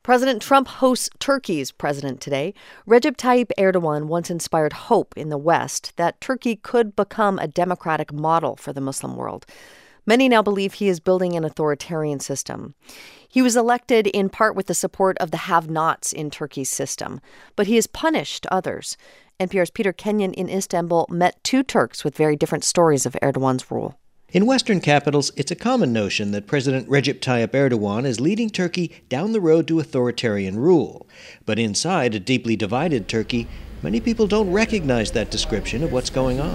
President Trump hosts Turkey's president today. Recep Tayyip Erdogan once inspired hope in the West that Turkey could become a democratic model for the Muslim world. Many now believe he is building an authoritarian system. He was elected in part with the support of the have-nots in Turkey's system, but he has punished others. NPR's Peter Kenyon in Istanbul met two Turks with very different stories of Erdogan's rule. In Western capitals, it's a common notion that President Recep Tayyip Erdogan is leading Turkey down the road to authoritarian rule. But inside a deeply divided Turkey, many people don't recognize that description of what's going on.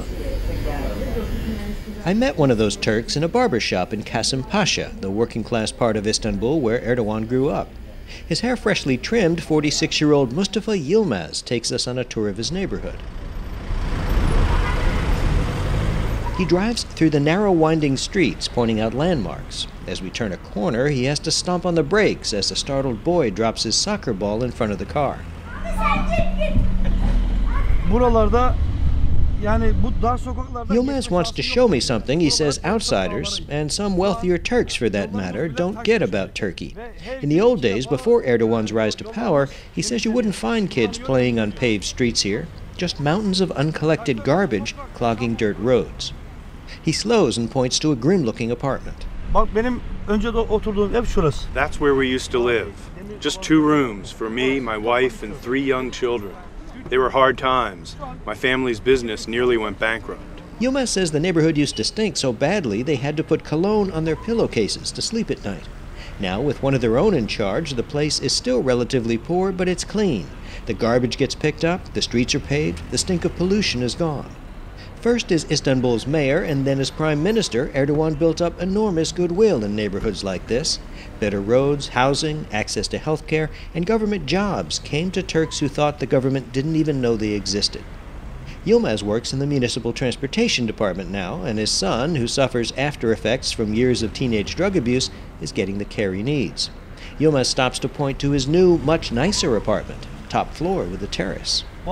I met one of those Turks in a barber shop in Kasımpaşa, the working-class part of Istanbul where Erdogan grew up. His hair freshly trimmed, 46-year-old Mustafa Yilmaz takes us on a tour of his neighborhood. He drives through the narrow, winding streets, pointing out landmarks. As we turn a corner, he has to stomp on the brakes as a startled boy drops his soccer ball in front of the car. Yilmaz wants to show me something he says outsiders, and some wealthier Turks for that matter, don't get about Turkey. In the old days, before Erdogan's rise to power, he says you wouldn't find kids playing on paved streets here, just mountains of uncollected garbage clogging dirt roads. He slows and points to a grim-looking apartment. That's where we used to live. Just 2 rooms for me, my wife, and 3 young children. They were hard times. My family's business nearly went bankrupt. Yilmaz says the neighborhood used to stink so badly they had to put cologne on their pillowcases to sleep at night. Now, with one of their own in charge, the place is still relatively poor, but it's clean. The garbage gets picked up, the streets are paved, the stink of pollution is gone. First as Istanbul's mayor and then as prime minister, Erdogan built up enormous goodwill in neighborhoods like this. Better roads, housing, access to health care, and government jobs came to Turks who thought the government didn't even know they existed. Yilmaz works in the municipal transportation department now, and his son, who suffers after effects from years of teenage drug abuse, is getting the care he needs. Yilmaz stops to point to his new, much nicer apartment, top floor with a terrace. See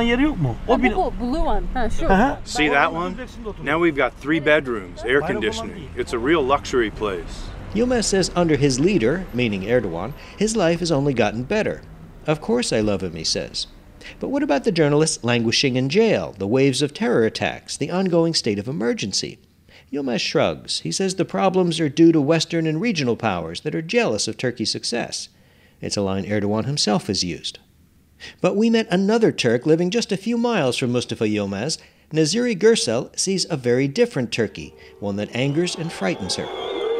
that one? Now we've got 3 bedrooms, air conditioning. It's a real luxury place. Yilmaz says under his leader, meaning Erdogan, his life has only gotten better. Of course I love him, he says. But what about the journalists languishing in jail, the waves of terror attacks, the ongoing state of emergency? Yilmaz shrugs. He says the problems are due to Western and regional powers that are jealous of Turkey's success. It's a line Erdogan himself has used. But we met another Turk living just a few miles from Mustafa Yilmaz. Naziri Gürsel sees a very different Turkey, one that angers and frightens her.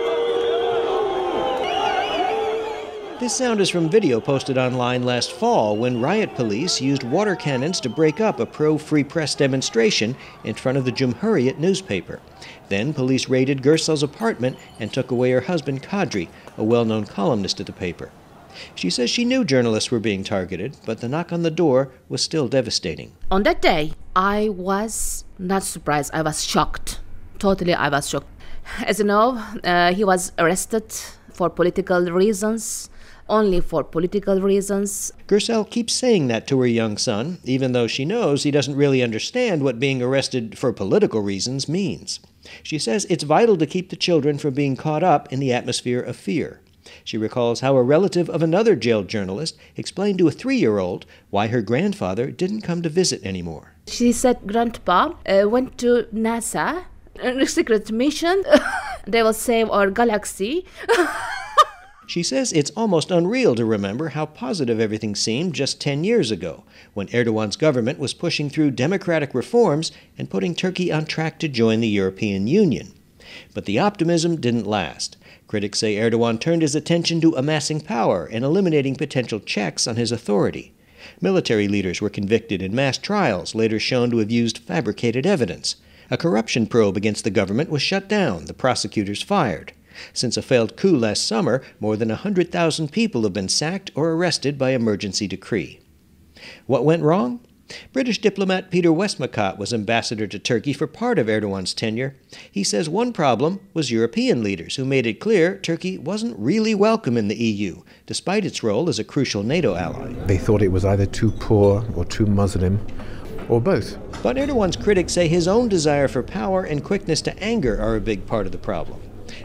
This sound is from video posted online last fall when riot police used water cannons to break up a pro-free press demonstration in front of the Cumhuriyet newspaper. Then police raided Gürsel's apartment and took away her husband Kadri, a well-known columnist at the paper. She says she knew journalists were being targeted, but the knock on the door was still devastating. On that day, I was not surprised. I was shocked. Totally, I was shocked. As you know, he was arrested for political reasons, only for political reasons. Gürsel keeps saying that to her young son, even though she knows he doesn't really understand what being arrested for political reasons means. She says it's vital to keep the children from being caught up in the atmosphere of fear. She recalls how a relative of another jailed journalist explained to a 3-year-old why her grandfather didn't come to visit anymore. She said, Grandpa went to NASA, a secret mission. They will save our galaxy. She says it's almost unreal to remember how positive everything seemed just 10 years ago, when Erdogan's government was pushing through democratic reforms and putting Turkey on track to join the European Union. But the optimism didn't last. Critics say Erdogan turned his attention to amassing power and eliminating potential checks on his authority. Military leaders were convicted in mass trials, later shown to have used fabricated evidence. A corruption probe against the government was shut down, the prosecutors fired. Since a failed coup last summer, more than 100,000 people have been sacked or arrested by emergency decree. What went wrong? British diplomat Peter Westmacott was ambassador to Turkey for part of Erdogan's tenure. He says one problem was European leaders who made it clear Turkey wasn't really welcome in the EU, despite its role as a crucial NATO ally. They thought it was either too poor or too Muslim, or both. But Erdogan's critics say his own desire for power and quickness to anger are a big part of the problem.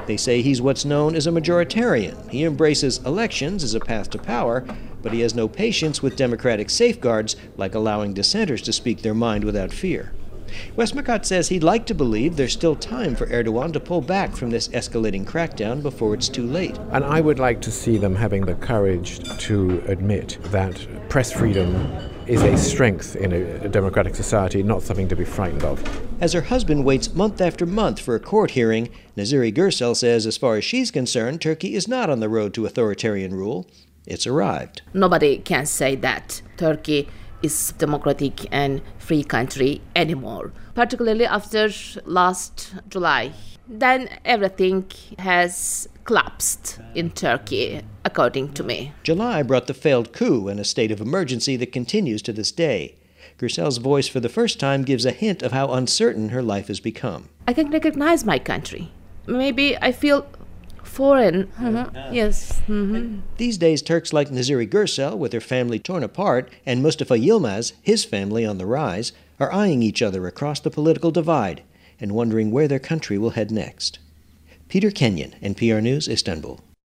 They say he's what's known as a majoritarian. He embraces elections as a path to power, but he has no patience with democratic safeguards like allowing dissenters to speak their mind without fear. Westmacott says he'd like to believe there's still time for Erdogan to pull back from this escalating crackdown before it's too late. And I would like to see them having the courage to admit that press freedom is a strength in a democratic society, not something to be frightened of. As her husband waits month after month for a court hearing, Nazire Gürsel says as far as she's concerned, Turkey is not on the road to authoritarian rule. It's arrived. Nobody can say that Turkey is democratic and free country anymore, particularly after last July. Then everything has collapsed in Turkey, according to me. July brought the failed coup and a state of emergency that continues to this day. Gürsel's voice for the first time gives a hint of how uncertain her life has become. I can recognize my country. Maybe I feel foreign. Yes. These days, Turks like Nazire Gürsel, with her family torn apart, and Mustafa Yilmaz, his family on the rise, are eyeing each other across the political divide and wondering where their country will head next. Peter Kenyon, NPR News, Istanbul.